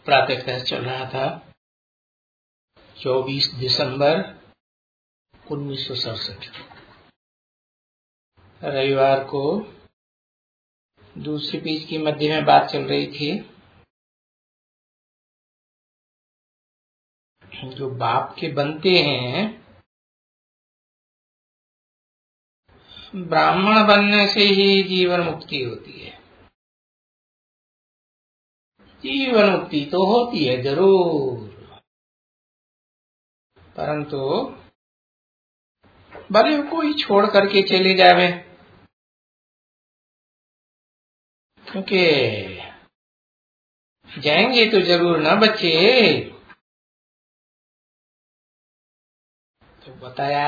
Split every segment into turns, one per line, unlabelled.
प्रातःकाल चल रहा था 24 दिसंबर 1967 रविवार को दूसरी पेज की मध्य में बात चल रही थी। जो बाप के बनते हैं, ब्राह्मण बनने से ही जीवन मुक्ति होती है। जीवन मुक्ति तो होती है जरूर, परंतु भले कोई छोड़ करके चले जावे, क्योंकि जाएंगे तो जरूर ना बच्चे। तो बताया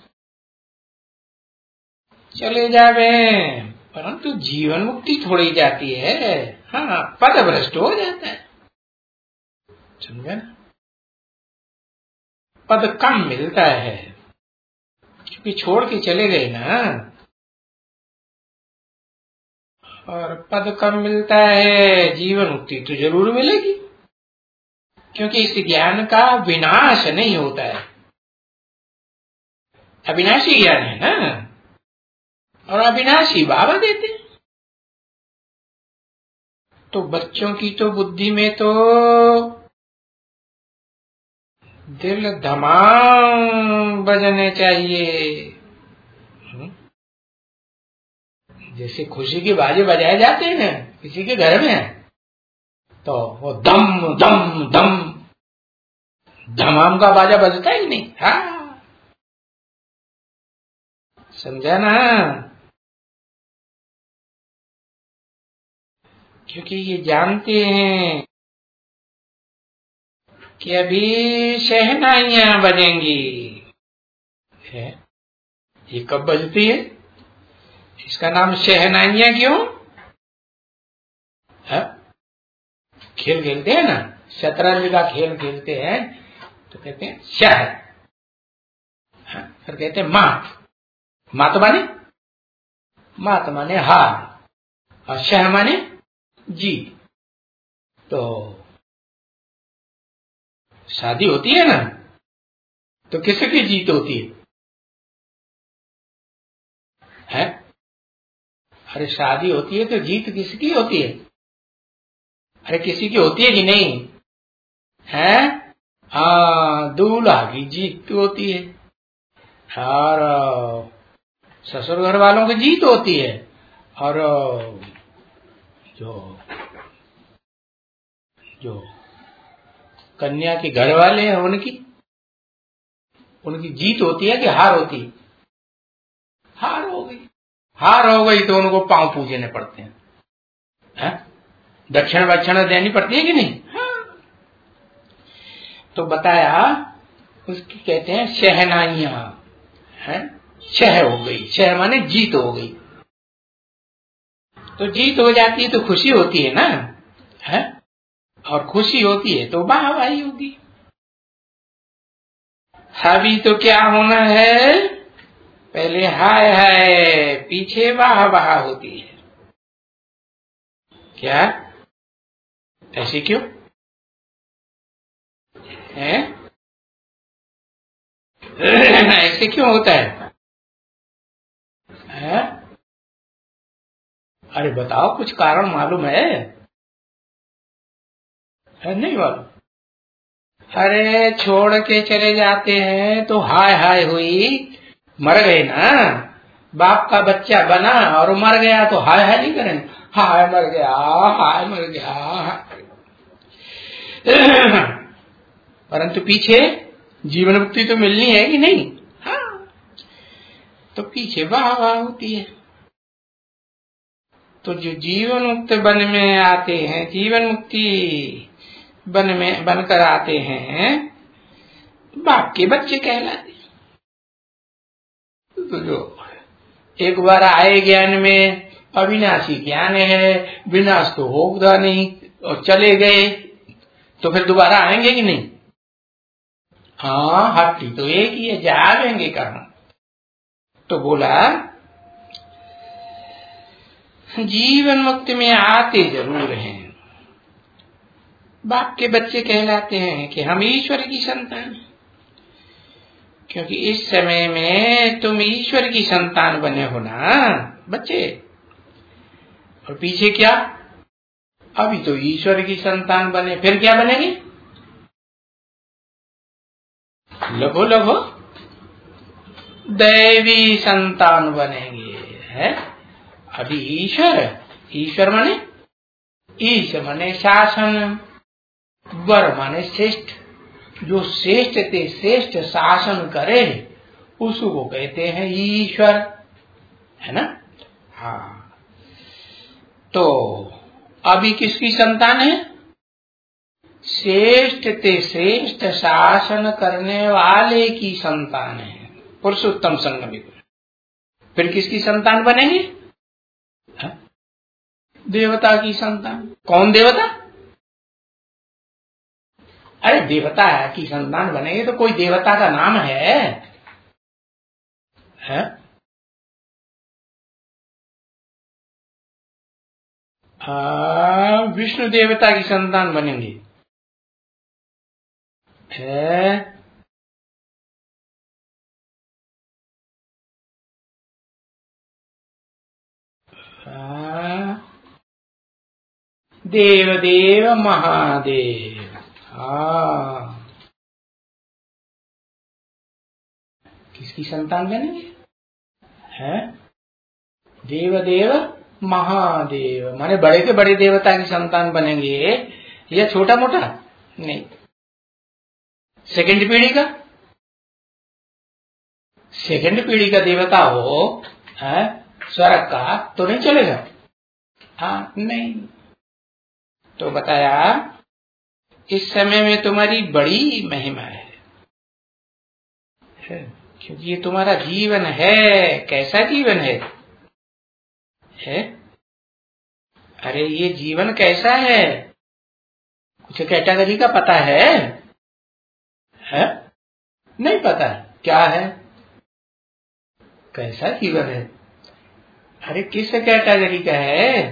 चले जावे, परंतु जीवन मुक्ति थोड़ी जाती है। हाँ, पद भ्रष्ट हो जाता है, समझे ना। पद कम मिलता है क्योंकि छोड़ के चले गए ना, और पद कम मिलता है। जीवन मुक्ति तो जरूर मिलेगी, क्योंकि इस ज्ञान का विनाश नहीं होता है। अविनाशी ज्ञान है ना, और अविनाशी बाबा देते। तो बच्चों की तो बुद्धि में तो दिल धमाम बजने चाहिए। जैसे खुशी के बाजे बजाए जाते हैं ना किसी के घर में, तो वो दम दम दम धमाम का बाजा बजता ही नहीं। हाँ, समझा ना। क्योंकि ये जानते हैं कि अभी शहनाइयां बजेंगी। ये कब बजती है? इसका नाम शहनाइयां क्यों है? खेल खेलते हैं ना, शतरंज का खेल खेलते हैं तो कहते हैं शह, फिर कहते हैं मात। मात माने हार, और शह माने जीत। तो शादी होती है ना, तो किसकी जीत होती है? अरे शादी होती है तो जीत किसकी होती है? अरे किसी की होती है कि नहीं है? हाँ, दूल्हा की जीत होती है, और ससुर घर वालों की जीत होती है, और जो जो कन्या के घर वाले हैं उनकी जीत होती है कि हार होती है? हार हो गई। हार हो गई तो उनको पांव पूजने पड़ते हैं, दक्षिण वक्षिण देनी पड़ती है कि नहीं? हाँ। तो बताया उसकी कहते हैं शहनाइयां है। शह हो गई, शह माने जीत हो गई। तो जीत हो जाती है तो खुशी होती है ना, है? और खुशी होती है तो वाहवाही होगी। अभी तो क्या होना है, पहले हाय हाय, पीछे वाह वाह होती है। क्या ऐसे क्यों है? ऐसे क्यों होता है? अरे बताओ, कुछ कारण मालूम है? नहीं मालूम? अरे छोड़ के चले जाते हैं तो हाय हाय हुई, मर गए ना, बाप का बच्चा बना और मर गया तो हाय हाय नहीं करें? हाय मर गया, हाय मर गया। परंतु पीछे जीवन मुक्ति तो मिलनी है कि नहीं? हाँ, तो पीछे वाह वाह होती है। तो जो जीवन मुक्त बन में आते हैं, जीवन मुक्ति बन में बनकर आते हैं, बाप के बच्चे कहलाते। तो जो एक बार आए ज्ञान में, अविनाशी ज्ञान है, विनाश तो होगा नहीं, और चले गए तो फिर दोबारा आएंगे कि नहीं? हाँ, हट्टी तो एक ही है, जाएंगे कहाँ? तो बोला जीवन मुक्ति में आते जरूर हैं, बाप के बच्चे कहलाते हैं कि हम ईश्वर की संतान, क्योंकि इस समय में तुम ईश्वर की संतान बने हो ना बच्चे। और पीछे क्या, अभी तो ईश्वर की संतान बने, फिर क्या बनेंगे? लघु लघु दैवी संतान बनेंगे, है। अभी ईश्वर माने ईश माने शासन, वर माने श्रेष्ठ, जो श्रेष्ठ ते श्रेष्ठ शासन करे उसको कहते हैं ईश्वर, है ना। हाँ, तो अभी किसकी संतान है? श्रेष्ठ ते श्रेष्ठ शासन करने वाले की संतान है, पुरुषोत्तम संगम। फिर किसकी संतान बनेंगे? देवता की संतान। कौन देवता? अरे देवता की संतान बनेंगे तो कोई देवता का नाम है? विष्णु देवता की संतान बनेंगे, है। देवदेव महादेव। किसकी संतान बनेंगे? है देवदेव महादेव, माने बड़े से बड़े देवता की संतान बनेंगे या छोटा मोटा नहीं। सेकंड पीढ़ी का देवता हो, स्वर्ग का, तो नहीं चलेगा। हाँ नहीं, तो बताया इस समय में तुम्हारी बड़ी महिमा है, क्योंकि ये तुम्हारा जीवन है। कैसा जीवन है? अरे ये जीवन कैसा है? कुछ कैटेगरी का पता है? नहीं पता है। क्या है? कैसा जीवन है? अरे किस कैटेगरी का है?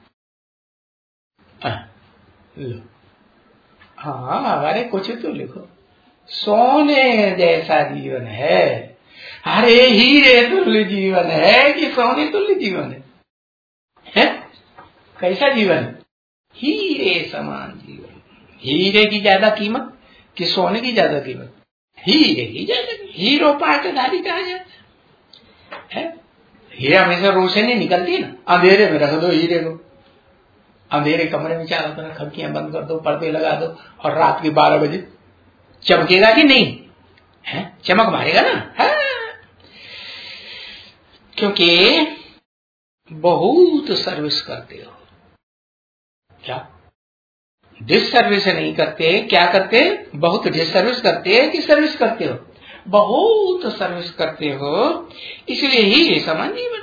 लो, हाँ, अरे कुछ तो लिखो। सोने जैसा जीवन है। अरे हीरे तुल्य जीवन है कि सोने तुल्य जीवन है? कैसा जीवन? हीरे समान जीवन। हीरे की ज्यादा कीमत कि सोने की ज्यादा कीमत? हीरे की ज्यादा। हीरो पाटधारी कहा जाता है। हीरे हमेशा रोशनी निकलती है ना, अंधेरे में रख दो हीरे को, अंधेरे कमरे में चारों तरफ खिड़कियां बंद कर दो, पर्दे लगा दो, और रात के 12 बजे चमकेगा कि नहीं? चमक मारेगा ना। क्योंकि बहुत सर्विस करते हो। क्या डिसर्विस नहीं करते? क्या करते? बहुत डिसर्विस करते हैं कि सर्विस करते हो? बहुत सर्विस करते हो, इसलिए ही ये समान जीवन।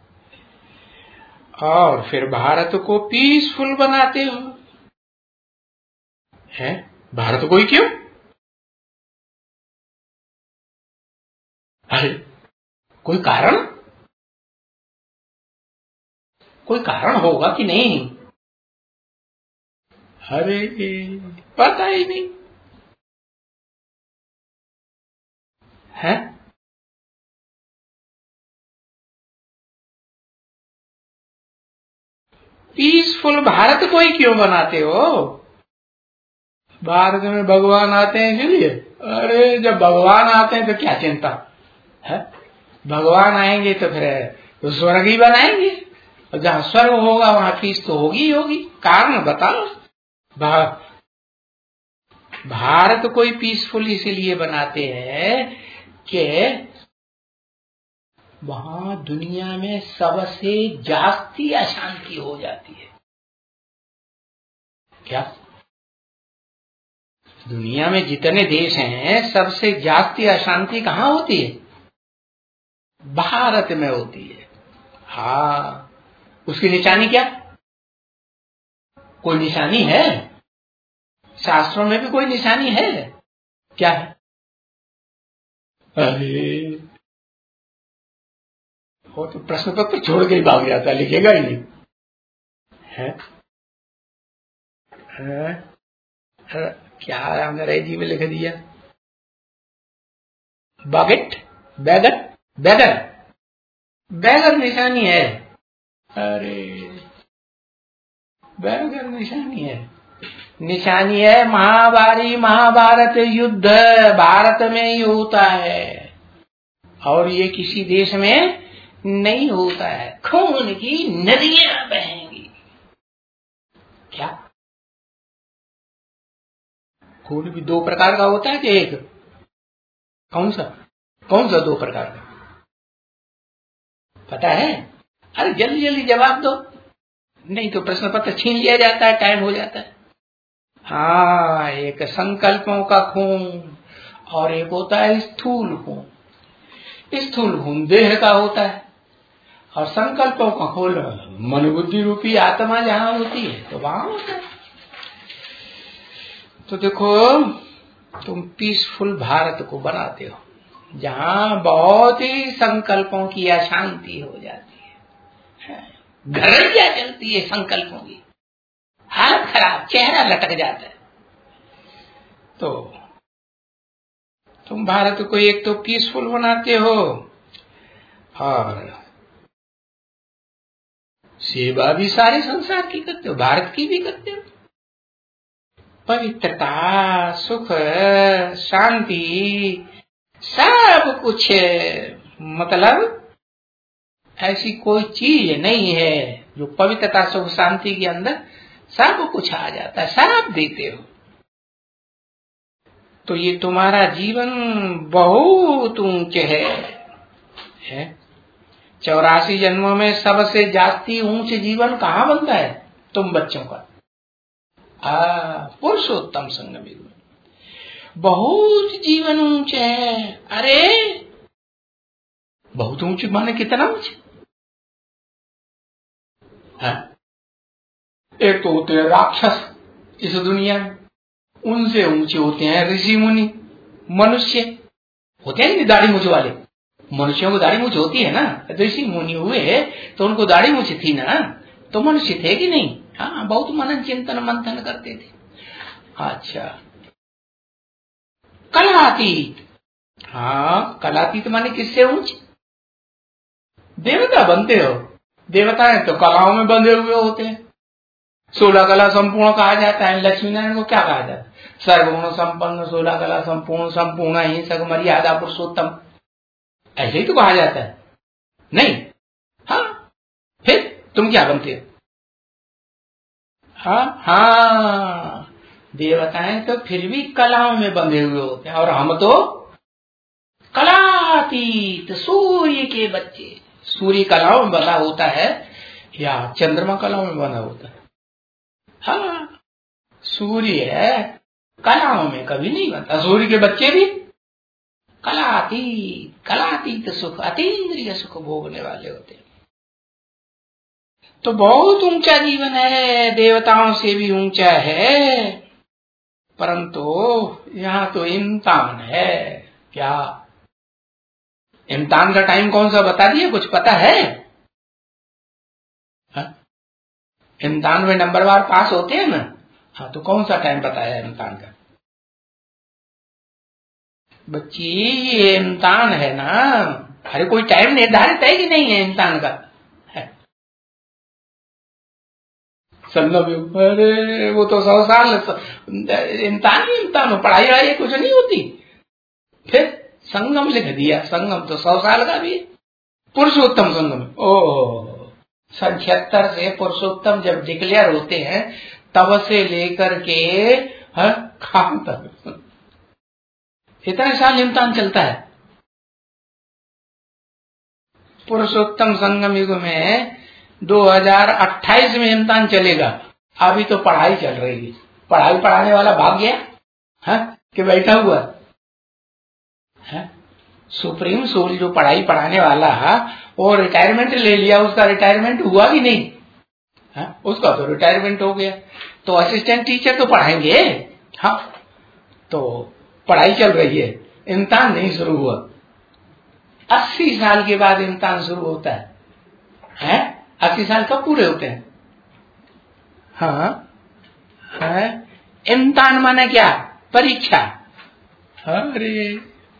और फिर भारत को पीसफुल बनाते हो। भारत को ही क्यों? अरे कोई कारण होगा कि नहीं? अरे पता ही नहीं है। पीसफुल भारत को ही क्यों बनाते हो? भारत में भगवान आते हैं इसलिए। अरे जब भगवान आते हैं तो क्या चिंता है? भगवान आएंगे तो फिर स्वर्ग ही बनाएंगे, और जहां स्वर्ग होगा वहां पीस तो होगी ही होगी। कारण बताओ। भारत को ही पीसफुल इसीलिए बनाते हैं कि वहां दुनिया में सबसे जास्ती अशांति हो जाती है। क्या दुनिया में जितने देश हैं सबसे जास्ती अशांति कहाँ होती है? भारत में होती है। हाँ, उसकी निशानी क्या? कोई निशानी है? शास्त्रों में भी कोई निशानी है? क्या है? अरे वो तो प्रश्न पत्र छोड़ के ही भाग जाता, लिखेगा ही नहीं है। क्या अंग्रेजी में लिख दिया, बगेट, बैगर, बैगर, बैगर निशानी है। अरे बैगर निशानी है, निशानी है महाभारी महाभारत युद्ध भारत में ही होता है और ये किसी देश में नहीं होता है। खून की नदियां बहेंगी। क्या खून भी दो प्रकार का होता है कि एक? कौन सा दो प्रकार का पता है? अरे जल्दी जल्दी जवाब दो, नहीं तो प्रश्न पत्र छीन लिया जाता है, टाइम हो जाता है। हाँ, एक संकल्पों का खून और एक होता है स्थूल खून। स्थूल खून देह का होता है और संकल्पों का खून मन बुद्धि रूपी आत्मा जहां होती है तो वहां होता है। तो देखो, तुम पीसफुल भारत को बनाते हो जहां बहुत ही संकल्पों की अशांति हो जाती है, घरड़ियां चलती है संकल्पों की, हालत खराब, चेहरा लटक जाता है। तो तुम भारत को एक तो पीसफुल बनाते हो और सेवा भी सारे संसार की करते हो, भारत की भी करते हो। पवित्रता, सुख, शांति सब कुछ, मतलब ऐसी कोई चीज नहीं है जो पवित्रता सुख शांति के अंदर सब कुछ आ जाता है, सब देते हो। तो ये तुम्हारा जीवन बहुत ऊंचे है। 84 जन्मों में सबसे जास्ती ऊंच जीवन कहाँ बनता है? तुम बच्चों का पुरुषोत्तम संगम युग में बहुत जीवन ऊंचे है। अरे बहुत ऊंचे माने कितना ऊंचे? एक तो होते हैं राक्षस इस दुनिया में, उनसे ऊंचे होते हैं ऋषि मुनि। मनुष्य होते हैं दाढ़ी मूछ वाले, मनुष्यों को दाढ़ी मूछ होती है ना, ऋषि मुनि हुए तो उनको दाढ़ी मूछ थी ना, तो मनुष्य थे कि नहीं? हाँ, बहुत मनन चिंतन मंथन करते थे। अच्छा, कलातीत, हाँ कलातीत माने किससे ऊंच? देवता बनते हो। देवताएं तो कलाओं में बंधे हुए होते हैं। 16 कला संपूर्ण कहा जाता है। लक्ष्मी नारायण को क्या कहा जाता है? सर्वगुण संपन्न, 16 कला संपूर्ण, संपूर्ण हिंसक, मर्यादा पुरुषोत्तम, ऐसे ही तो कहा जाता है नहीं? हाँ, फिर तुम क्या बनते हो? हाँ, देवताएं तो फिर भी कलाओं में बंधे हुए होते हैं और हम तो कलातीत, सूर्य के बच्चे। सूर्य कलाओं में बंधा होता है या चंद्रमा कलाओं में बंधा होता है? हाँ, सूर्य कलाओं में कभी नहीं बनता। सूर्य के बच्चे भी कलातीत, कलातीत सुख, अतीन्द्रिय सुख भोगने वाले होते हैं। तो बहुत ऊंचा जीवन है, देवताओं से भी ऊंचा है, परंतु यहाँ तो इम्तिहान है। क्या इम्तिहान का टाइम कौन सा बता दिए? कुछ पता है? इम्तिहान में नंबरवार पास होते हैं ना। हाँ, तो कौन सा टाइम बताया इम्तिहान का? बच्ची, ये इम्तिहान है ना। अरे कोई टाइम निर्धारित है कि नहीं है इम्तिहान का? संगम, अरे वो तो 100 साल इम्तिहान ही इम्तिहान हो, पढ़ाई वढ़ाई कुछ नहीं होती। फिर संगम लिख दिया, संगम तो 100 साल का भी है। पुरुषोत्तम संगम, ओह 76 से पुरुषोत्तम जब डिक्लेयर होते हैं तब से लेकर के खान तक इतने साल इम्तिहान चलता है। पुरुषोत्तम संगम युग में 2028 में इम्तिहान चलेगा। अभी तो पढ़ाई चल रही है। पढ़ाई पढ़ाने वाला भाग गया है कि बैठा हुआ है? सुप्रीम सोल जो पढ़ाई पढ़ाने वाला वो रिटायरमेंट ले लिया, उसका रिटायरमेंट हुआ कि नहीं? उसका तो रिटायरमेंट हो गया। तो असिस्टेंट टीचर तो पढ़ाएंगे। हाँ, तो पढ़ाई चल रही है, इम्तिहान नहीं शुरू हुआ। 80 साल के बाद इम्तिहान शुरू होता है। 80 साल कब पूरे होते हैं? हाँ, इम्तिहान माने क्या? परीक्षा। अरे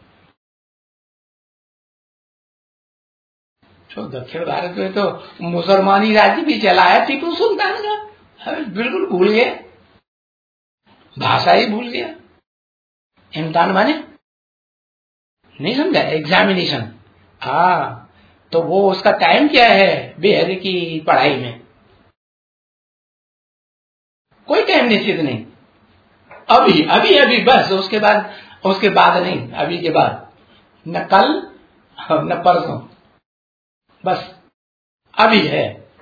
तो दक्षिण भारत में तो मुसलमानी राज्य भी चला है टीपू सुल्तान का, बिल्कुल भूल गया, भाषा ही भूल गया। इम्तिहान माने नहीं समझा? एग्जामिनेशन। हाँ, तो वो उसका टाइम क्या है बेहद की पढ़ाई में? कोई टाइम निश्चित नहीं, अभी अभी अभी बस, उसके बाद नहीं, अभी के बाद, न कल न परसों, बस अभी है।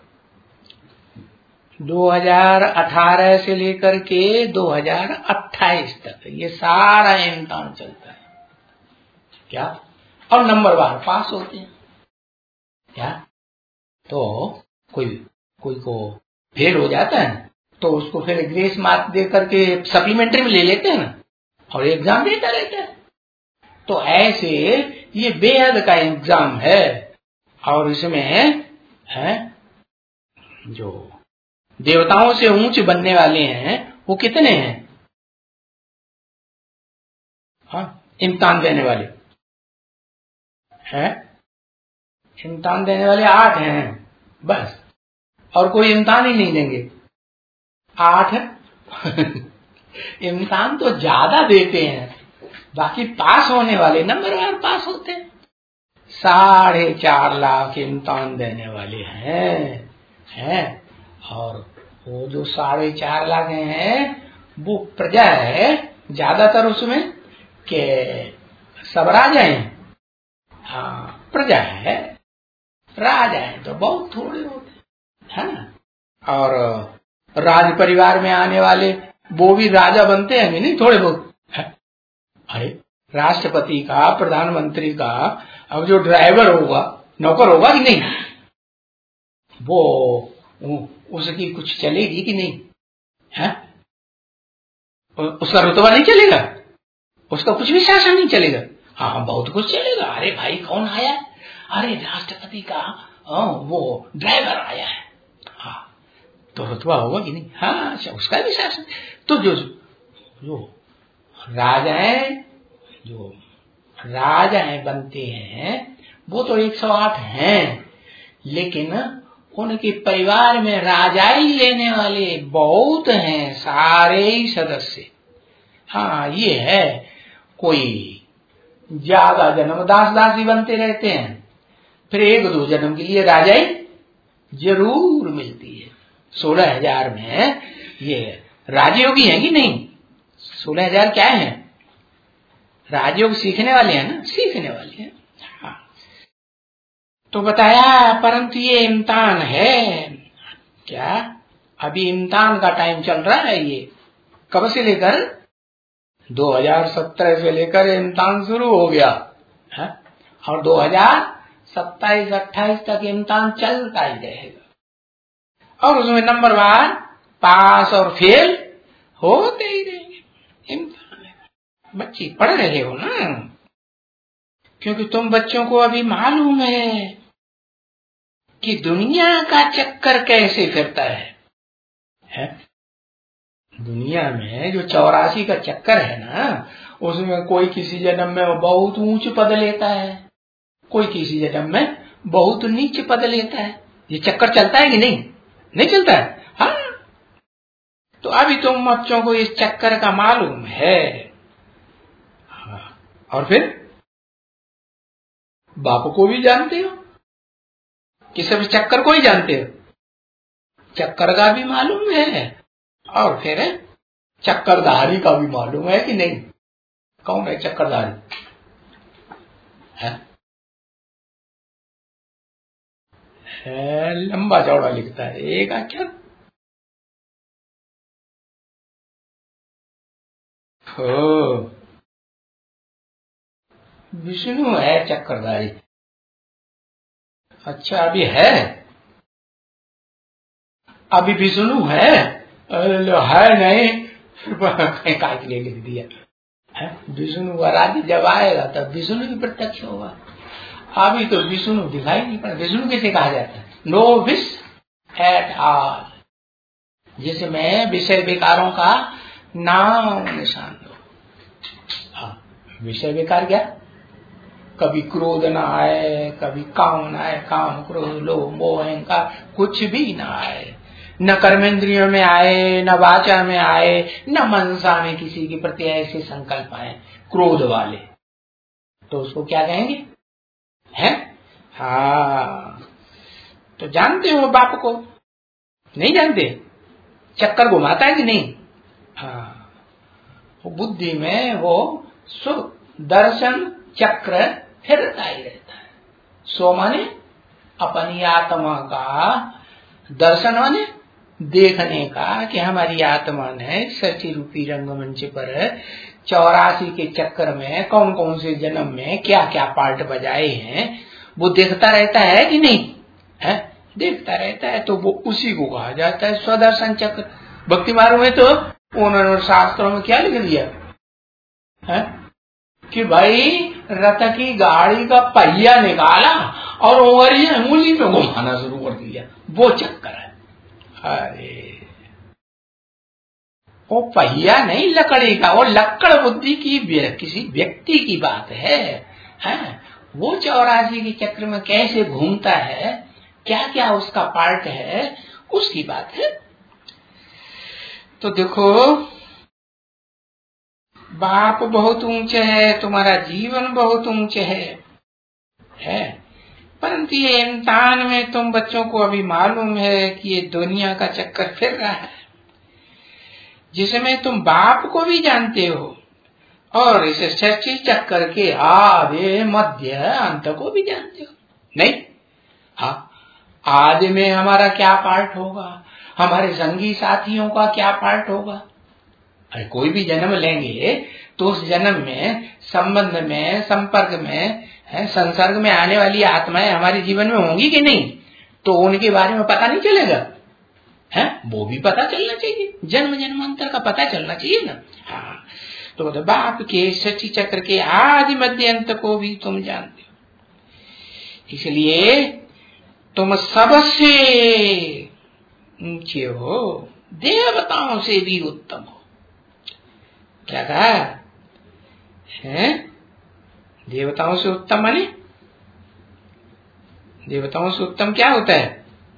2018 से लेकर के 2028 तक ये सारा इम्तिहान चलता है क्या? और नंबरवार पास होते हैं क्या? तो कोई को फेल हो जाता है तो उसको फिर ग्रेस मार्क दे करके सप्लीमेंट्री में ले लेते हैं ना, और एग्जाम देता रहता है। तो ऐसे ये बेहद का एग्जाम है, और इसमें है जो देवताओं से ऊंच बनने वाले हैं वो कितने हैं? हाँ, इम्तिहान देने वाले हैं, इम्तिहान देने वाले 8 हैं बस, और कोई इम्तिहान ही नहीं देंगे। 8 इम्तिहान तो ज्यादा देते हैं, बाकी पास होने वाले नंबरवार पास होते हैं। 4.5 लाख इम्तिहान देने वाले हैं, और वो जो 4.5 लाख हैं वो प्रजा है ज्यादातर उसमें के सब राजा हैं। हाँ, प्रजा है, राजा है तो बहुत थोड़े होते हैं ना। और राज परिवार में आने वाले वो भी राजा बनते हैं नहीं, थोड़े बहुत है। अरे राष्ट्रपति का, प्रधानमंत्री का अब जो ड्राइवर होगा, नौकर होगा कि नहीं, वो उसकी कुछ चलेगी कि नहीं है? उसका रुतबा नहीं चलेगा, उसका कुछ भी शासन नहीं चलेगा। हाँ, बहुत कुछ चलेगा। अरे भाई कौन आया? अरे राष्ट्रपति का वो ड्राइवर आया है, हाँ, तो रुतबा होगा कि नहीं? हाँ, उसका भी शासन। तो जो राजाएं बनते हैं वो तो 108 हैं, लेकिन उनके परिवार में राजाई लेने वाले बहुत हैं, सारे ही सदस्य। हाँ, ये है, कोई ज्यादा जन्म दास ही बनते रहते हैं, फिर 1-2 जन्म के लिए राजाई जरूर मिलती है। 16,000 में ये राजयोगी हैं कि नहीं? 16,000 क्या है? राजयोग सीखने वाले हैं ना, सीखने वाले हैं। हाँ, तो बताया, परंतु ये इम्तिहान है क्या? अभी इम्तिहान का टाइम चल रहा है। ये कब से लेकर 2017 से लेकर इम्तिहान शुरू हो गया है, और 2027-28 तक इम्तिहान चलता ही रहेगा, और उसमें नंबरवार पास और फेल होते ही रहेंगे। इम्तिहान है, बच्चे पढ़ रहे हो ना, क्योंकि तुम बच्चों को अभी मालूम है कि दुनिया का चक्कर कैसे फिरता है? दुनिया में जो 84 का चक्कर है ना, उसमें कोई किसी जन्म में बहुत ऊंच पद लेता है, कोई किसी जन्म में बहुत नीच पद लेता है। ये चक्कर चलता है कि नहीं? नहीं चलता है। हाँ, तो अभी तुम बच्चों को इस चक्कर का मालूम है। हाँ, और फिर बाप को भी जानते हो कि सब चक्कर को ही जानते हो, चक्कर का भी मालूम है, और फिर चक्करधारी का भी मालूम है कि नहीं? कौन है चक्करधारी? है लंबा चौड़ा लिखता है, एक अक्षर। हो, विष्णु है चक्करधारी। अच्छा, अभी है, अभी विष्णु है नहीं, कहीं काट ले लिख दिया है। विष्णु का राज्य जब आएगा तब विष्णु भी प्रत्यक्ष होगा। अभी तो विष्णु दिखाई नहीं पड़ा। विष्णु कैसे कहा जाता है? नो विश एट ऑल, जिसमें विषय विकारों का नाम निशान लो। हाँ, विषय बेकार क्या, कभी क्रोध ना आए, कभी काम ना आए, काम क्रोध लोभ मोह अहंकार कुछ भी ना आए, न कर्मेंद्रियों में आए, न वाचा में आए, न मनसा में किसी के प्रति ऐसे संकल्प आए क्रोध वाले, तो उसको क्या कहेंगे, हैं? हाँ, तो जानते हो बाप को, नहीं जानते, चक्कर घुमाता है कि नहीं? हाँ, वो बुद्धि में वो दर्शन चक्र फिरता ही रहता है। सो माने अपनी आत्मा का दर्शन, माने देखने का कि हमारी आत्मा ने सच्ची रूपी रंगमंच पर 84 के चक्कर में कौन कौन से जन्म में क्या क्या पार्ट बजाए हैं, वो देखता रहता है कि नहीं है? देखता रहता है, तो वो उसी को कहा जाता है स्वदर्शन चक्र। भक्ति मार्ग में तो उन्होंने शास्त्रों में क्या लिख दिया है कि भाई रथ की गाड़ी का पहिया निकाला और ओवरी अंगुली में घुमाना शुरू कर दिया, वो चक्कर है। अरे वो पहिया नहीं लकड़ी का, वो लक्कड़ बुद्धि की किसी व्यक्ति की बात है? वो 84 के चक्र में कैसे घूमता है, क्या क्या उसका पार्ट है, उसकी बात है। तो देखो, बाप बहुत ऊंचे है, तुम्हारा जीवन बहुत ऊंचे है, परंतु ये इम्तिहान में तुम बच्चों को अभी मालूम है कि ये दुनिया का चक्कर फिर रहा है, जिसमें तुम बाप को भी जानते हो और इस सच्ची चक्कर के आधे मध्य अंत को भी जानते हो, नहीं? हाँ, आदि में हमारा क्या पार्ट होगा, हमारे संगी साथियों का क्या पार्ट होगा? अरे कोई भी जन्म लेंगे तो उस जन्म में संबंध में, संपर्क में, संसर्ग में आने वाली आत्माएं हमारे जीवन में होंगी कि नहीं? तो उनके बारे में पता नहीं चलेगा, है? वो भी पता चलना चाहिए, जन्म जन्मांतर का पता चलना चाहिए ना। हाँ, तो बाप के सच्ची चक्र के आदि मध्य अंत को भी तुम जानते हो, इसलिए तुम सबसे ऊंचे हो, देवताओं से भी उत्तम हो। क्या कहा है? देवताओं से उत्तम माने, देवताओं से उत्तम क्या होता है?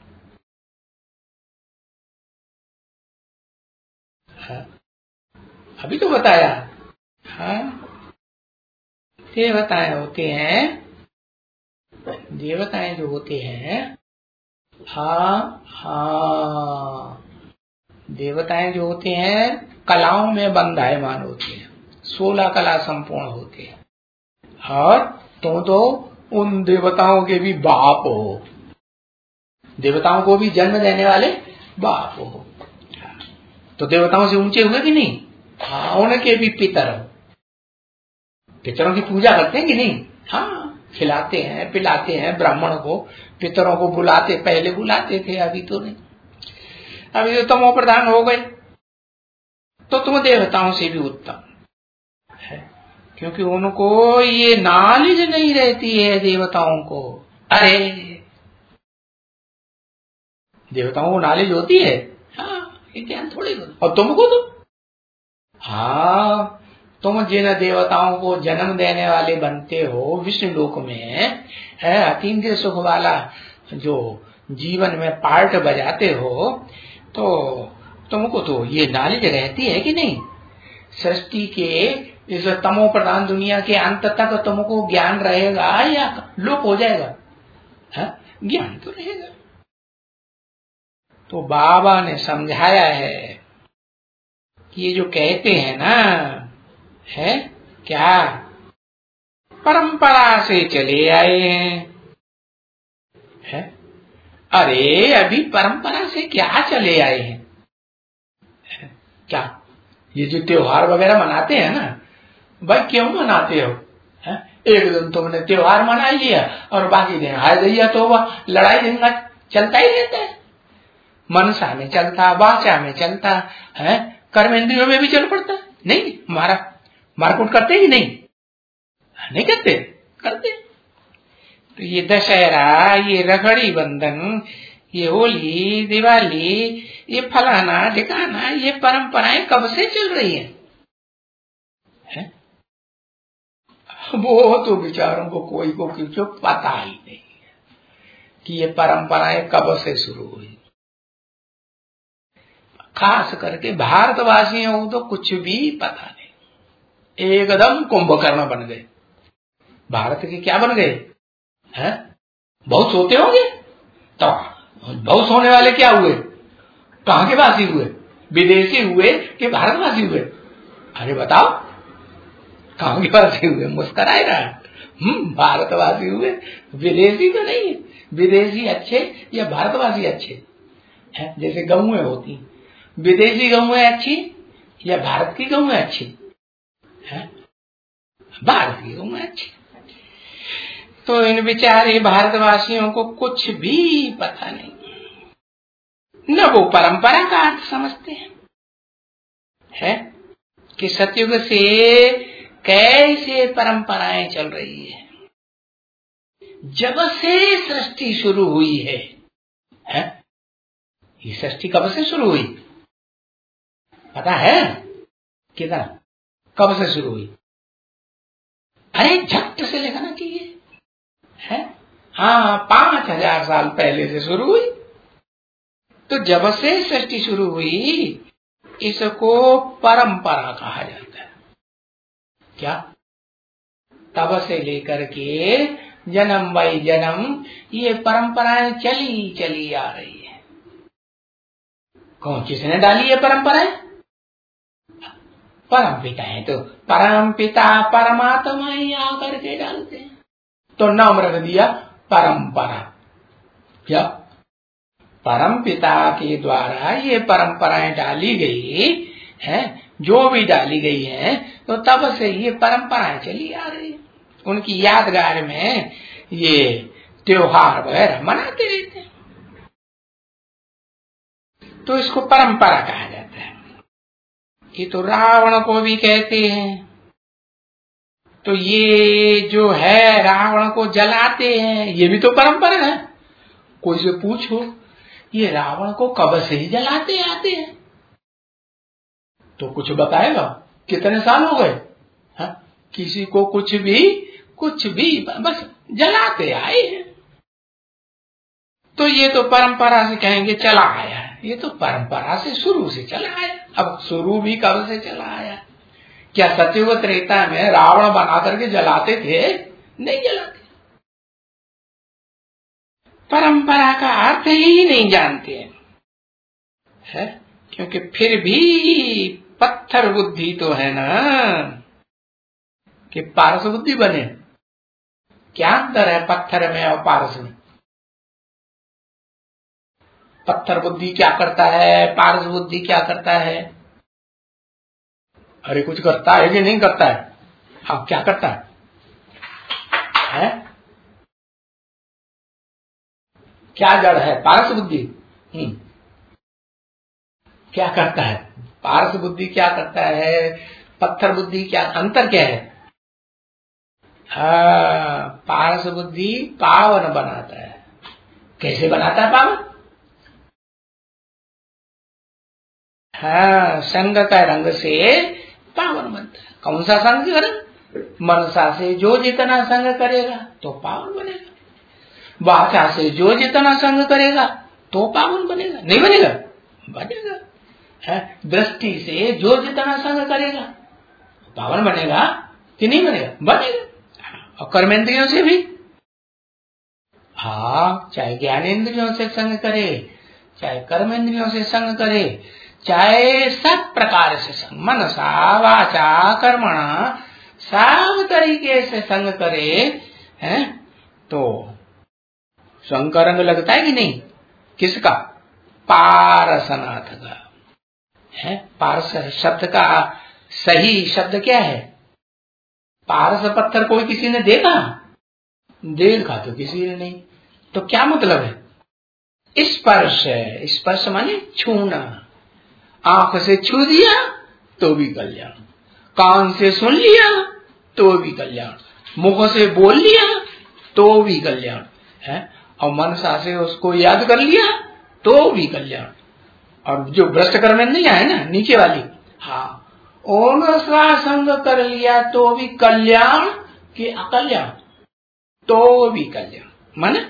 हाँ, अभी तो बताया। हाँ, देवताएं होते हैं, देवताएं जो होते हैं, हाँ, देवताएं जो होते हैं कलाओं में बंधायमान होते हैं, 16 कला संपूर्ण होते हैं, और तुम तो उन देवताओं के भी बाप हो, देवताओं को भी जन्म देने वाले बाप हो, तो देवताओं से ऊंचे हुए कि नहीं? हाँ, उनके भी पितर हो, पितरों की पूजा करते हैं कि नहीं? हाँ, खिलाते हैं पिलाते हैं ब्राह्मण को, पितरों को बुलाते, पहले बुलाते थे, अभी तो नहीं, अभी तो तमो प्रधान हो गए, तो तुम देवताओं से भी उत्तम है, क्योंकि उनको ये नॉलेज नहीं रहती है देवताओं को। अरे देवताओं को नॉलेज होती है, हाँ, ये ज्ञान थोड़ी होता, और तुमको तो हाँ, तुम जिन देवताओं को जन्म देने वाले बनते हो विष्णु लोक में, है अतीन्द्रिय सुख वाला जो जीवन में पार्ट बजाते हो, तो तुमको तो ये नॉलेज रहती है कि नहीं? सृष्टि के इस तमो प्रधान दुनिया के अंत तक तुमको ज्ञान रहेगा या लोप हो जाएगा? ज्ञान तो रहेगा। तो बाबा ने समझाया है कि ये जो कहते हैं ना, है क्या परंपरा से चले आए हैं? अरे अभी परंपरा से क्या चले आए हैं? क्या ये जो त्योहार वगैरह मनाते हैं ना, भाई क्यों मनाते हो? एक दिन तुमने त्योहार मना लिया और बाकी दिन हाय दैया तौबा, लड़ाई झगड़ा चलता ही रहता है, मनसा में चलता, वाचा में चलता है, कर्मेंद्रियों में भी चल पड़ता है, नहीं? मारकूट करते ही नहीं? नहीं करते? करते। तो ये दशहरा, ये रखड़ी बंधन, ये होली, दिवाली, ये फलाना ठिकाना, ये परंपराएं कब से चल रही हैं? है? वो तो बेचारों को कोई को कुछ पता ही नहीं है कि ये परंपराएं कब से शुरू हुई। खास करके भारतवासियों को तो कुछ भी पता नहीं, एकदम कुंभकर्ण बन गए। भारत के क्या बन गए हैं? बहुत सोते होंगे तो बहुत सोने वाले क्या हुए? कहाँ के वासी हुए? विदेशी हुए कि भारतवासी हुए? अरे बताओ, कहाँ के वासी हुए? मुस्कुराए रहा। भारतवासी हुए, विदेशी तो नहीं। विदेशी अच्छे या भारतवासी अच्छे हैं? जैसे गौएं होती, विदेशी गौएं अच्छी या भारत की गौएं अच्छी है? भारत की गौएं अच्छी। तो इन बेचारे भारतवासियों को कुछ भी पता नहीं, न वो परंपरा का अर्थ समझते हैं है कि सतयुग से कैसे परंपराएं चल रही है। जब से सृष्टि शुरू हुई है? ये सृष्टि कब से शुरू हुई पता है? कितना कब से शुरू हुई? अरे झट से लिखना चाहिए है। हाँ, 5000 साल पहले से शुरू हुई। तो जब से सृष्टि शुरू हुई इसको परंपरा कहा जाता है। क्या? तब से लेकर के जन्म बाई जन्म ये परंपराएं चली चली आ रही है। कौन किसने डाली है परंपराएं? परमपिता है। तो परमपिता परमात्मा ही आकर के डालते हैं, तो नाम रख दिया परंपरा। क्या? परमपिता के द्वारा ये परंपराएं डाली गई है, जो भी डाली गई है, तो तब से ये परंपराएं चली आ रही है। उनकी यादगार में ये त्योहार वगैरह मनाते रहते हैं, तो इसको परंपरा कहा जाता है। ये तो रावण को भी कहते हैं। तो ये जो है रावण को जलाते हैं, ये भी तो परंपरा है। कोई से पूछो ये रावण को कब से ही जलाते आते हैं, तो कुछ बताएगा कितने साल हो गए? किसी को कुछ भी बस जलाते आए हैं। तो ये तो परंपरा से कहेंगे चला आया है। ये तो परंपरा से शुरू से चला आया। अब शुरू भी कब से चला आया? क्या सतयुग त्रेता में रावण बना करके जलाते थे? नहीं जलाते। परंपरा का अर्थ ही नहीं जानते है, क्योंकि फिर भी पत्थर बुद्धि तो है ना कि पारस बुद्धि बने। क्या अंतर है पत्थर में और पारस में? पत्थर बुद्धि क्या करता है, पारस बुद्धि क्या करता है? अरे कुछ करता है कि नहीं करता है? हाँ, क्या करता है? क्या जड़ है? पारस बुद्धि। क्या करता है? पारस बुद्धि क्या करता है, पत्थर बुद्धि क्या, अंतर क्या है? पारस बुद्धि पावन बनाता है। कैसे बनाता है पावन? संग का रंग से पावन बनता है। कौन सा संग का रंग? मनसा से जो जितना संग करेगा तो पावन बनेगा, वाचा से जो जितना संग करेगा तो पावन बनेगा, नहीं बनेगा? बनेगा। दृष्टि से जो जितना संग करेगा पावन बनेगा कि नहीं बनेगा? बनेगा। और कर्मेंद्रियों से भी, चाहे ज्ञानेन्द्रियों से संग करे, चाहे कर्मेंद्रियों से संग करे, चाहे सब प्रकार से संग, मनसा वाचा कर्मणा सब तरीके से संग करे है, तो संग का रंग लगता है कि नहीं? किसका? पारसनाथ का है। पारस शब्द का सही शब्द क्या है? पारस पत्थर कोई किसी ने देखा? देखा तो किसी ने नहीं। तो क्या मतलब है? स्पर्श है। स्पर्श माने छूना। आंख से छू दिया तो भी कल्याण, कान से सुन लिया तो भी कल्याण, मुख से बोल लिया तो भी कल्याण है, और मनसा से उसको याद कर लिया तो भी कल्याण। और जो भ्रष्ट कर्म नहीं है ना नीचे वाली, हाँ, उनका संग कर लिया तो भी कल्याण कि अकल्याण, तो भी कल्याण। माने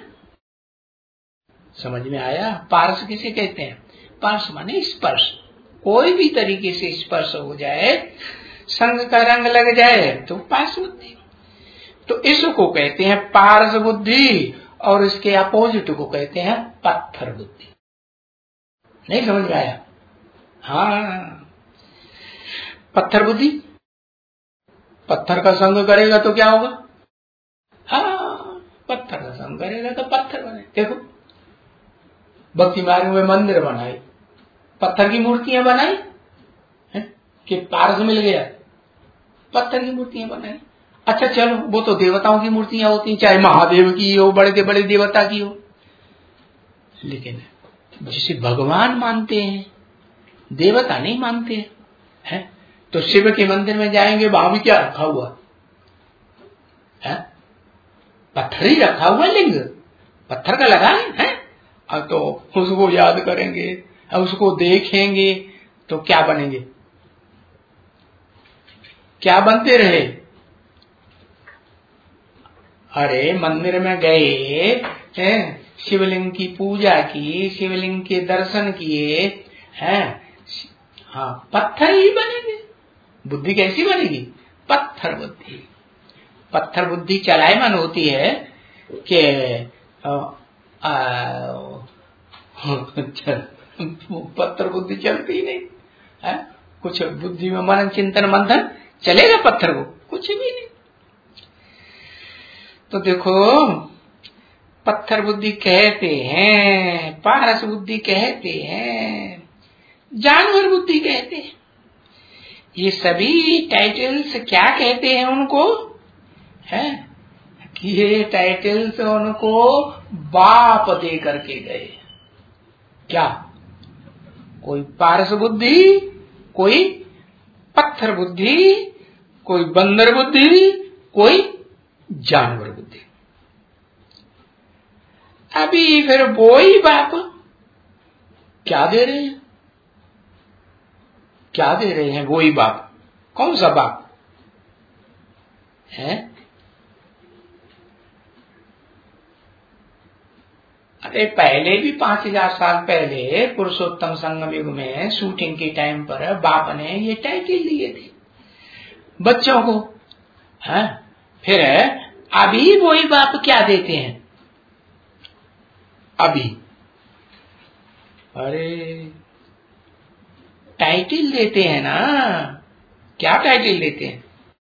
समझ में आया? पारस किसे कहते हैं? पारस माने स्पर्श, कोई भी तरीके से स्पर्श हो जाए, संग का रंग लग जाए तो पारस बुद्धि। तो इसको कहते हैं पारस बुद्धि, और इसके अपोजिट को कहते हैं पत्थर बुद्धि। नहीं समझ में आया? हाँ, पत्थर बुद्धि, पत्थर का संग करेगा तो क्या होगा? हाँ, पत्थर का संग करेगा तो पत्थर बने। देखो भक्ति मार्ग में मंदिर बनाए, पत्थर की मूर्तियां बनाई कि पारस मिल गया, पत्थर की मूर्तियां बनाई। अच्छा चलो, वो तो देवताओं की मूर्तियां होती हैं, चाहे महादेव की हो, बड़े से बड़े देवता की हो, लेकिन जिसे भगवान मानते हैं, देवता नहीं मानते हैं, तो शिव के मंदिर में जाएंगे, वहां भी क्या रखा हुआ है? पत्थर ही रखा हुआ, लिंग पत्थर का लगा है। तो उसको याद करेंगे, उसको देखेंगे तो क्या बनेंगे? क्या बनते रहे? अरे मंदिर में गए हैं, शिवलिंग की पूजा की, शिवलिंग के दर्शन किए हैं, हाँ, पत्थर ही बनेंगे। बुद्धि कैसी बनेगी? पत्थर बुद्धि। पत्थर बुद्धि चलायमान होती है कि पत्थर बुद्धि चलती ही नहीं है। कुछ बुद्धि में मनन चिंतन मंथन चलेगा, पत्थर को कुछ भी नहीं। तो देखो, पत्थर बुद्धि कहते हैं, पारस बुद्धि कहते हैं, जानवर बुद्धि कहते हैं। ये सभी टाइटल्स क्या कहते हैं उनको? है कि ये टाइटल्स उनको बाप दे करके गए। क्या? कोई पारस बुद्धि, कोई पत्थर बुद्धि, कोई बंदर बुद्धि, कोई जानवर बुद्धि। अभी फिर वो ही बाप क्या दे रहे हैं? क्या दे रहे हैं? वो ही बाप। कौन सा बाप है? अरे पहले भी 5000 साल पहले पुरुषोत्तम संगम युग में शूटिंग के टाइम पर बाप ने ये टाइटल दिए थे बच्चों को, है? फिर अभी वही बाप क्या देते हैं? अभी अरे टाइटल देते हैं ना। क्या टाइटल देते हैं?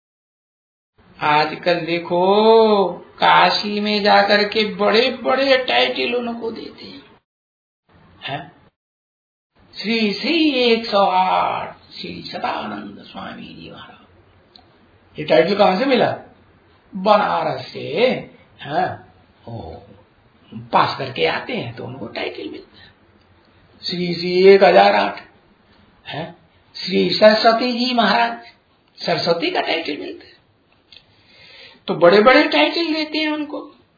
आजकल देखो काशी में जाकर के बड़े बड़े टाइटल उनको देते हैं। श्री श्री 108 श्री सदानंद स्वामी जी महाराज। ये टाइटल कहां से मिला? बनारस से। हाँ, पास करके आते हैं तो उनको टाइटल मिलता है। श्री श्री 1008 है, श्री सरस्वती जी महाराज, सरस्वती का टाइटल मिलता है। तो बड़े बड़े टाइटल देते हैं उनको।